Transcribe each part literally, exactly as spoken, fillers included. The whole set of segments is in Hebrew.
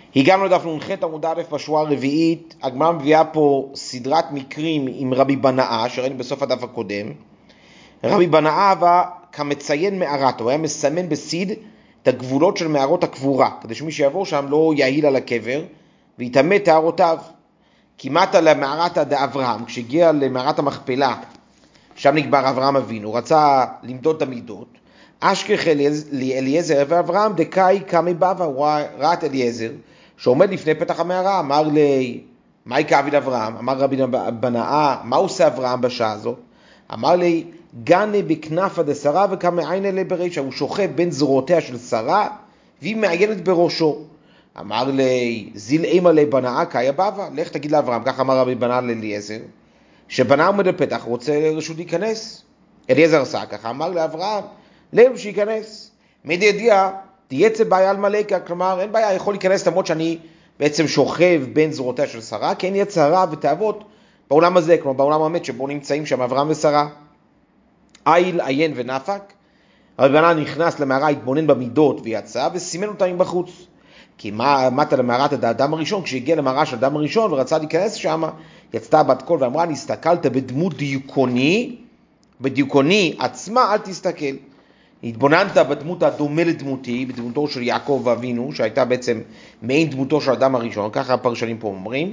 הגענו לדף נ"ח עמוד א' בשורה הרביעית. הגמרא מביאה פה סדרת מקרים עם רבי בנאה שראינו בסוף הדף הקודם. רבי בנאה היה כמציין מערת, הוא היה מסמן בסיד את הגבולות של מערות הקבורה, כדי שמי שיעבור שם לא יעיל על הקבר ויטמא טהרותיו. כמעט למערת דאברהם, כשהגיע למערת המכפלה, שם נקבר אברהם אבינו, הוא רצה למדוד את המידות. אשכח אליעזר ואברהם דקאי קמי בבא, הוא ראה את אליעזר שעומד לפני פתח המערה, אמר לי, מה יקעביד אברהם? אמר רבי בנאה, מה עושה אברהם בשעה הזאת? אמר לי, גנה בכנפה דשרה וכמה עין אלה ברישה, הוא שוכב בין זרועותיה של שרה והיא מעיינת בראשו. אמר לי, זיל אימא לבנאה קאיה בבא, לך תגיד לאברהם, כך אמר רבי בנאה לאליעזר, שבנאה עומד לפתח, הוא רוצה רשות להיכנס. אליעזר עשה ככה, אמר לאברהם, לב שייכנס. מידי ידיעה, תייצא בעיה על מלאקה, כלומר אין בעיה, יכול להיכנס למרות שאני בעצם שוכב בין זרועותיה של שרה, כי אין יצרה ותאוות בעולם הזה, כלומר בעולם המת שבו נמצאים שם אברהם ושרה. איל, עיין ונפק, רבי בנאה נכנס למערה, התבונן במידות ויצא וסימן אותה מבחוץ. כי מה מטה למערת האדם הראשון, כשהגיע למערה של האדם הראשון ורצה להיכנס שם, יצאה בת קול ואמרה, נסתכלת בדמות דיוקוני, בדיוקוני עצמה אל תסתכל. התבוננת בדמות הדומה לדמותי, בדמותו של יעקב אבינו, שהייתה בעצם מעין דמותו של האדם הראשון, ככה הפרשנים פה אומרים,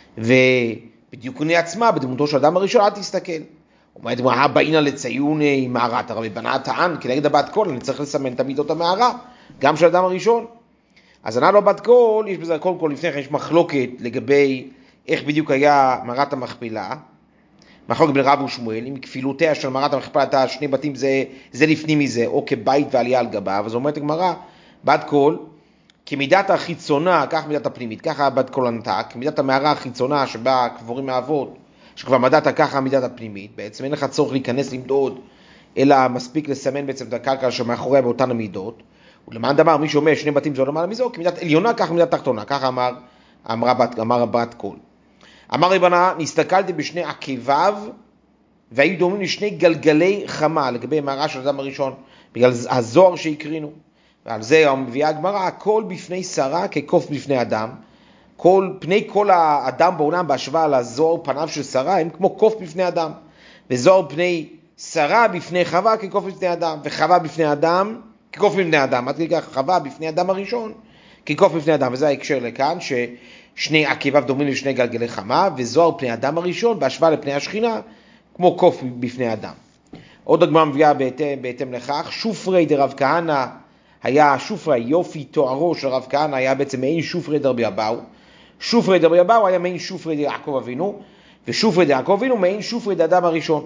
ובדיוקוני עצמה, בדמותו של האדם הראשון, אל תסתכל. אומרת, מה באינה לציון עם מערת? הרבי בנאה טען, כנגד הבת קול, אני צריך לסמן את המידות המערה, גם של האדם הראשון. אז ענה לו בת קול, יש בזה קודם כל לפני כן, יש מחלוקת לגבי איך בדיוק היה מערת המכפלה, מחלוקת בין רב ושמואל, עם כפילותיה של מערת המכפלה, שני בתים זה, זה לפנים מזה, או כבית ועלייה על גביו, אז אומרת הגמרא, בת קול, כמידת החיצונה, כך מידת הפנימית, ככה בת קול ענתה, כמידת המערה החיצונה שבה קבורים האבות, שכבר מדעת ככה מידת הפנימית, בעצם אין לך צורך להיכנס למדוד, אלא מספיק לסמן בעצם את הקרקע שמאחוריה באותן המידות, ולמען דבר, מי שאומר שני בתים זה לא למעלה מזה, או כמידת עליונה, כך מידת תחתונה, ככה אמר, אמרה בת, אמר בת קול. אמר רבי בנאה, נסתכלתי בשני עקביו, והיו דומים לשני גלגלי חמה, לגבי מערה של האדם הראשון, בגלל הזוהר שהקרינו. ועל זה מביאה הגמרא, הכל בפני שרה כקוף בפני אדם, כל, פני כל האדם בעולם בהשוואה לזוהר פניו של שרה, הם כמו קוף בפני אדם. וזוהר פני שרה בפני חווה כקוף בפני אדם, וחווה בפני אדם כקוף בפני אדם. עד כדי כך חווה בפני אדם הראשון כקוף בפני אדם, וזה ההקשר לכאן, ששני עקביו דומים לשני גלגלי חמה, וזוהר פני אדם הראשון בהשוואה לפני השכינה, כמו קוף בפני אדם. עוד הגמרא מביאה בהתאם, בהתאם לכך, שופרי דרב כהנא, היה שופרי, יופי תוארו של רב כהנא, היה בעצם מעין שופרי דרבי אבאו, שופרי דרבי אבאו היה מעין שופרי דיעקב אבינו, ושופרי דיעקב אבינו מעין שופרי דאדם הראשון.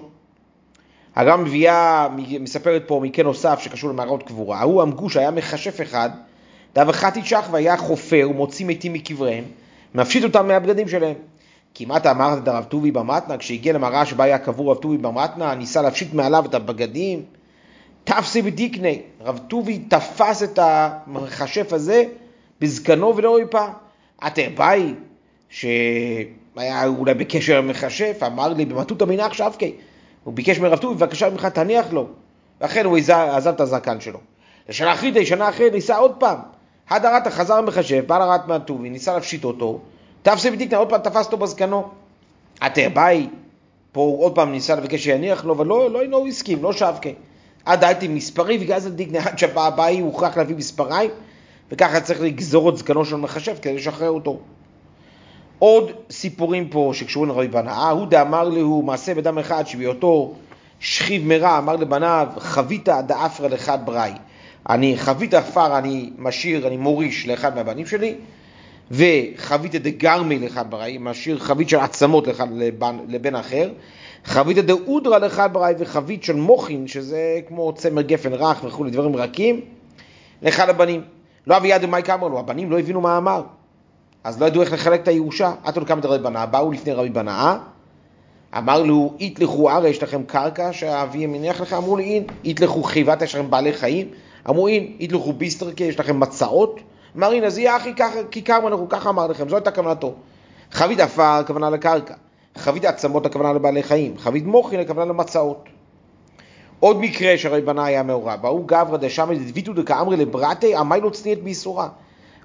הרב מביאה, מספרת פה מקרה נוסף שקשור למערות קבורה, הוא המגוש היה מכשף אחד, דאב אחת ישח והיה חופר ומוציא מתים מקבריהם, מפשיט אותם מהבגדים שלהם. כמעט אמרת את הרב טובי במתנה, כשהגיע למערה שבה היה קבור רב טובי במתנה, ניסה להפשיט מעליו את הבגדים, תפסי בדיקני, רב טובי תפס את המכשף הזה בזקנו ולא ריפא. עתה באי, שהיה אולי בקשר עם מכשף, אמר לי במטות המנח שבקי, הוא ביקש מרב טובי, בבקשה ממך תניח לו, ואכן הוא עזב את הזקן שלו. לשנה אחרית, שנה אחרת, ניסה עוד פעם, הדרת חזר מכשף, בא לרעת מהטובי, ניסה להפשיט אותו, תפסי בדיקנה, עוד פעם תפס אותו בזקנו. עתה באי, פה הוא עוד פעם ניסה לבקש שיניח לו, אבל לא, לא, לא הסכים, לא שבקי. עד הייתי מספרי וגזל דיקנה, עד שבא הבאי הוא הוכרח להביא מספריים, וככה צריך לגזור את זקנו של מכשף כדי לשחרר אותו. עוד סיפורים פה שקשורים לרבי בנאה, הוא דאמר לו מעשה בדם אחד שבהיותו שכיב מרע, אמר לבניו, חבית דאפרה לאחד בראי, אני חבית עפר, אני משאיר, אני מוריש לאחד מהבנים שלי, וחבית דגרמי לאחד בראי, משאיר חבית של עצמות לאחד לבן, לבן אחר, חבית דאודרה לאחד בראי, וחבית של מוחין, שזה כמו צמר גפן רך וכו', דברים רכים, לאחד הבנים. לא אבי ידעו מה יקאמר לו, הבנים לא הבינו מה אמר, אז לא ידעו איך לחלק את הירושה. עתו לכמה דרבי בנאה, באו לפני רבי בנאה, אמר לו, יתלכו ערה, יש לכם קרקע שהאבי מניח לך? אמרו לי, אין. יתלכו חיבת, יש לכם בעלי חיים? אמרו, אין. יתלכו ביסטרקה, יש לכם מצעות? אמר, אין, אז יהיה אחי, כי כמה אנחנו, ככה אמר לכם, זו הייתה כוונתו. חבית עפר, הכוונה לקרקע. חבית עצמות, הכוונה לבעלי חיים. חבית מוחין, הכוונה למצעות. עוד מקרה שרבי בנאה היה מעורב, הוא גברא דשמי דביתו דקאמרי לברתי, עמי לא צניעת ביסורה.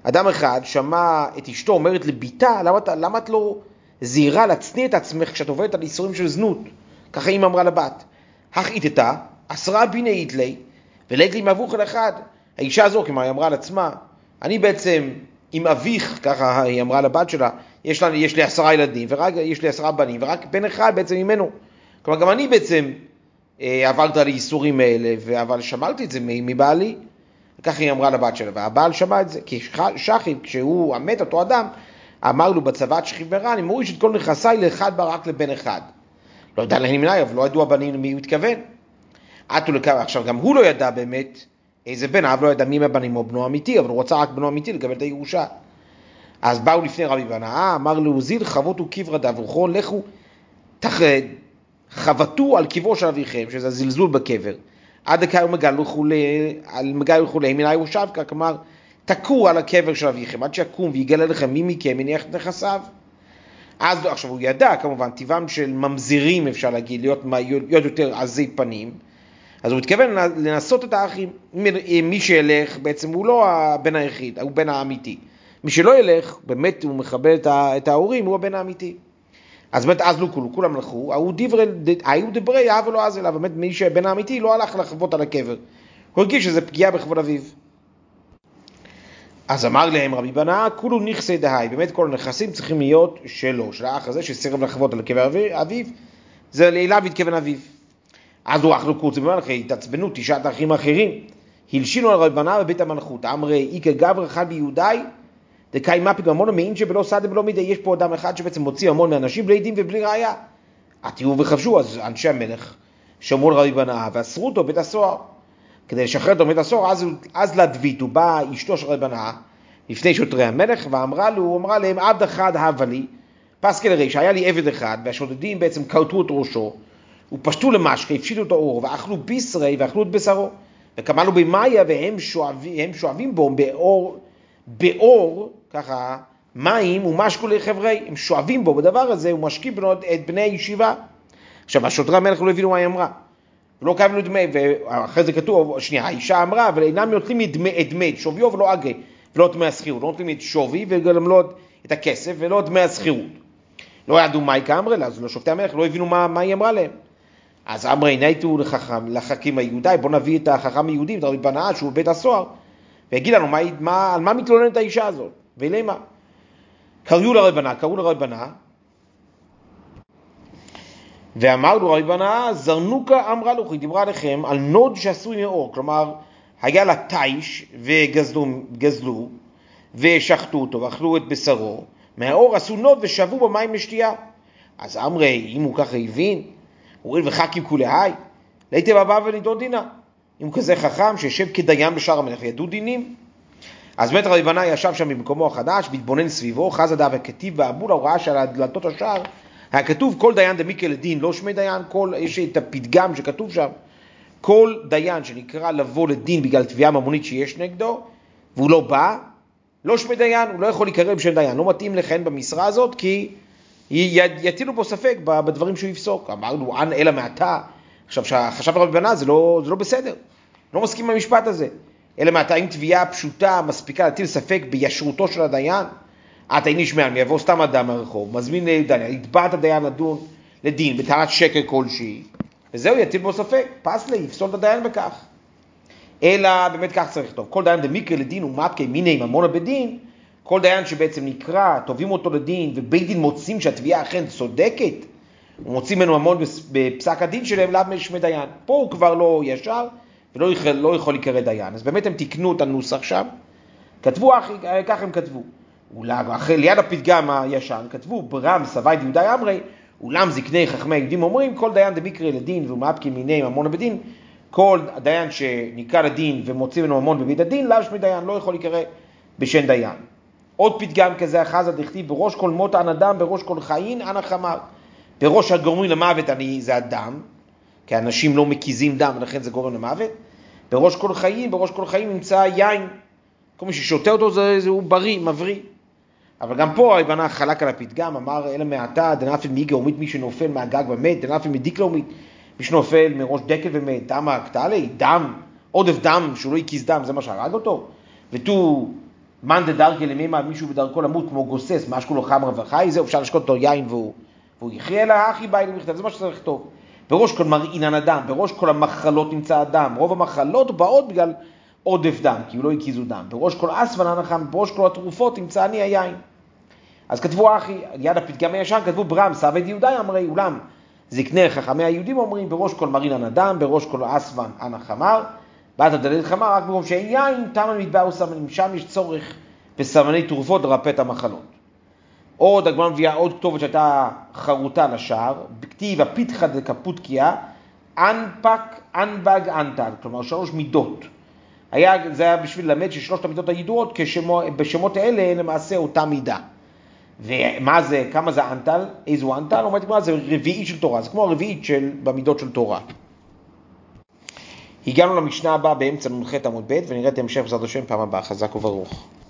אדם אחד שמע את אשתו אומרת לביתה, למה, למה את לא זהירה להצניע את עצמך כשאת עובדת על איסורים של זנות? ככה אמא אמרה לבת. הכעיתתה, עשרה ביני לי, ולית לי מאבוך אל אחד. האישה הזו, כמו היא אמרה על עצמה, אני בעצם עם אביך, ככה היא אמרה לבת שלה, יש, לה, יש לי עשרה ילדים, ורק, יש לי עשרה בנים, ורק בן אחד בעצם ממנו. כלומר, גם אני בעצם אה, עברתי על האיסורים האלה, אבל שמרתי את זה מבעלי. ככה היא אמרה לבת שלה, והבעל שמע את זה, כי שכיב, כשהוא המת אותו אדם, אמר לו בצוות שכיב מרע, אני מוריש את כל נכסיי לאחד בה רק לבן אחד. לא יודע להן מנהי, אבל לא ידעו הבנים למי הוא התכוון. עטו לכך, עכשיו גם הוא לא ידע באמת איזה בן, אב לא ידע מי מהבנים או בנו אמיתי, אבל הוא רצה רק בנו אמיתי לקבל את הירושה. אז באו לפני רבי בנאה, אמר לו, זיל חבוטו קברה דברוכו, לכו תח... חבטו על קברו של אביכם, שזה זלזול בקבר. עד הכאו מגע ילכו להם מן הירושב, כלומר, תקעו על הקבר של אביכם, עד שיקום ויגלה לכם מי מכם מניח את נכסיו. אז עכשיו הוא ידע, כמובן, טבעם של ממזירים, אפשר להגיד, להיות, להיות יותר עזי פנים, אז הוא מתכוון לנסות את האחים. מי שילך, בעצם הוא לא הבן היחיד, הוא בן האמיתי. מי שלא ילך, באמת הוא מכבד את ההורים, הוא הבן האמיתי. אז באמת אז לא כולו, כולם הלכו, היו דברי אב ולא אז אליו, באמת מי שבן האמיתי לא הלך לחוות על הקבר. הוא הרגיש שזה פגיעה בכבוד אביו. אז אמר להם רבי בנאה, כולו נכסי דהי, באמת כל הנכסים צריכים להיות שלו, של האח הזה שסירב לחוות על הקבר אביו, זה לאליו התכוון אביו. אז הוא אחלו קורצים, ואומר לך, התעצבנו תשעת האחים האחרים, הלשינו על רבי בנאה בבית המלכות, אמרי, איקה גבר אחד ביהודי, דקאי מפיק ממונו מאין שבלא סעדה ולא מידי, יש פה אדם אחד שבעצם מוציא המון מאנשים בלי דין ובלי ראיה. עתירו וחבשו, אז אנשי המלך שמעו על רבי בנאה ואסרו אותו בית הסוהר. כדי לשחרר אותו בית הסוהר, אז, אז להדביטו, באה אשתו של רבי בנאה, לפני שוטרי המלך, ואמרה לו, הוא אמרה להם, עבד אחד הווה לי, פסקל הרי שהיה לי עבד אחד, והשודדים בעצם קרטו את ראשו, ופשטו למשקה, הפשיטו את האור, ואכלו בישרי ואכלו את בשרו, וקמלו במאיה, והם שואבים, שואבים בו באור, באור, ככה, מים ומשקו לחברי, הם שואבים בו בדבר הזה, ומשקים את בני הישיבה. עכשיו, השוטרי המלך לא הבינו מה היא אמרה. ולא קיימנו דמי, ואחרי זה כתוב, שנייה, האישה אמרה, אבל אינם נוטלים את דמי, את שוויו ולא אגרי, ולא דמי הסחירות, לא נוטלים את שווי וגם לא את הכסף ולא דמי הסחירות. לא ידעו מה היא כאמרה לה, אז לא שופטי המלך, לא הבינו מה, מה היא אמרה להם. אז אמרי, נהייתו לחכם, לחכים היהודי, בוא נביא את החכם היהודי, את רבי בנאה, שהוא בבית הסוהר, ויגיד לנו מה, מה, על מה מתלוננת האישה הזאת, ולמה. קראו לרבי בנאה, קראו לרבי בנאה, ואמר לו רבי בנאה, זרנוקה אמרה לו, היא דיברה עליכם על נוד שעשוי מאור, כלומר, היה לה תיש וגזלו, גזלו, ושחטו אותו ואכלו את בשרו, מהאור עשו נוד ושבו במים לשתייה. אז אמרי, אם הוא ככה הבין, הוא ריל וחכים כולי, להייתי בבא ונידון דינה. אם הוא כזה חכם שישב כדיין בשער המלך וידעו דינים. אז באמת רבי בנאה ישב שם במקומו החדש, והתבונן סביבו, חז הדף וכתיב והבול, הוא ראה שעל דלתות השער, היה כתוב כל דיין דמיקה לדין, לא שמי דיין, כל, יש את הפתגם שכתוב שם, כל דיין שנקרא לבוא לדין בגלל תביעה ממונית שיש נגדו, והוא לא בא, לא שמי דיין, הוא לא יכול להיקרא בשם דיין, לא מתאים לכהן במשרה הזאת, כי יטילו פה ספק בדברים שהוא יפסוק. אמרנו, אנ אלא מעתה, עכשיו חשב רבי בנאה, זה לא, זה לא בסדר, לא מסכים עם המשפט הזה, אלא מעתה אם תביעה פשוטה מספיקה להטיל ספק בישרותו של הדיין, אתה אין נשמע, מי יבוא סתם אדם מהרחוב, מזמין לדיין, יתבע את הדיין לדון לדין, בטענת שקר כלשהי, וזהו, יטיל בו ספק, פס לי, יפסול את הדיין בכך. אלא באמת כך צריך לכתוב, כל דיין דמיקרא לדין ומפקי מיני ממונה בדין, כל דיין שבעצם נקרא, תובעים אותו לדין, ובית דין מוצאים שהתביעה אכן צודקת, ומוצאים ממנו ממון בפסק הדין שלהם, לאו משמי דיין. פה הוא כבר לא ישר, ולא יכול, לא יכול להיקרא דיין. אז באמת הם תקנו את הנוסח שם, כתבו, כך הם כתבו. אחרי ליד הפתגם הישן, כתבו ברם סבי דיהודי אמרי, אולם זקני חכמי היהודים אומרים, כל דיין דמיקרא לדין ומאפקי מיני ממון בדין, כל דיין שנקרא לדין ומוציא ממנו ממון בבית הדין, לאו שמי דיין, לא יכול להיקרא בשם דיין. עוד פתגם כזה אחז הדכתיב, בראש כל מות אין אדם, בראש כל חיין אין החמר. בראש הגורמים למוות אני, זה הדם, כי אנשים לא מקיזים דם, ולכן זה גורם למוות. בראש כל חיים, בראש כל חיים נמצא יין. כל מי ששותה אותו זה, זה הוא בריא, מבריא. אבל גם פה רבי בנאה חלק על הפתגם, אמר אלה מעתה, דנאפל מיגה ומית מי שנופל מהגג ומת, דנאפל מדיקלה ומית, מי שנופל מראש דקל ומת, דם הקטלה, דם, עודף דם, שהוא לא יקיז דם, זה מה שהרג אותו. ותו מאן דדרכי למימה, מישהו בדרכו למות כמו גוסס, מה שכולו חמר וחי, זה אפשר לשקוט אותו יין והוא, והוא יחיה, אלא אחי בא אליו מכתב, זה מה שצריך לכתוב. בראש כל מרעינן אדם, בראש כל המחלות נמצא אדם, רוב המחלות באות בגלל עודף דם, כי הוא לא הקיזו דם. בראש כל אספן הנחם, בראש כל התרופות נמצא אני היין. אז כתבו אחי, יד הפתגם הישן, כתבו ברם, סעבד יהודאי אמרי, אולם זקני חכמי היהודים אומרים, בראש כל מרעינן אדם, בראש כל אספן הנחמר, באת דלת חמר, רק במקום שאין יין, תמן מטבע וסמנים, שם יש צורך בסמני תרופות לרפא את המחלות. עוד הגמרא מביאה עוד כתובת שהייתה חרוטה לשער, בכתיב הפיתחא דקפוטקיה, אנפק אנבג אנטל, כלומר שלוש מידות. היה, זה היה בשביל ללמד ששלושת המידות הידועות, כשמו, בשמות האלה למעשה אותה מידה. ומה זה, כמה זה אנטל? איזו אנטל? אומרת מה זה רביעית של תורה, זה כמו הרביעית של, במידות של תורה. הגענו למשנה הבאה באמצע נ"ח עמוד ב' ונראה את המשך בעזרת השם פעם הבאה, חזק וברוך.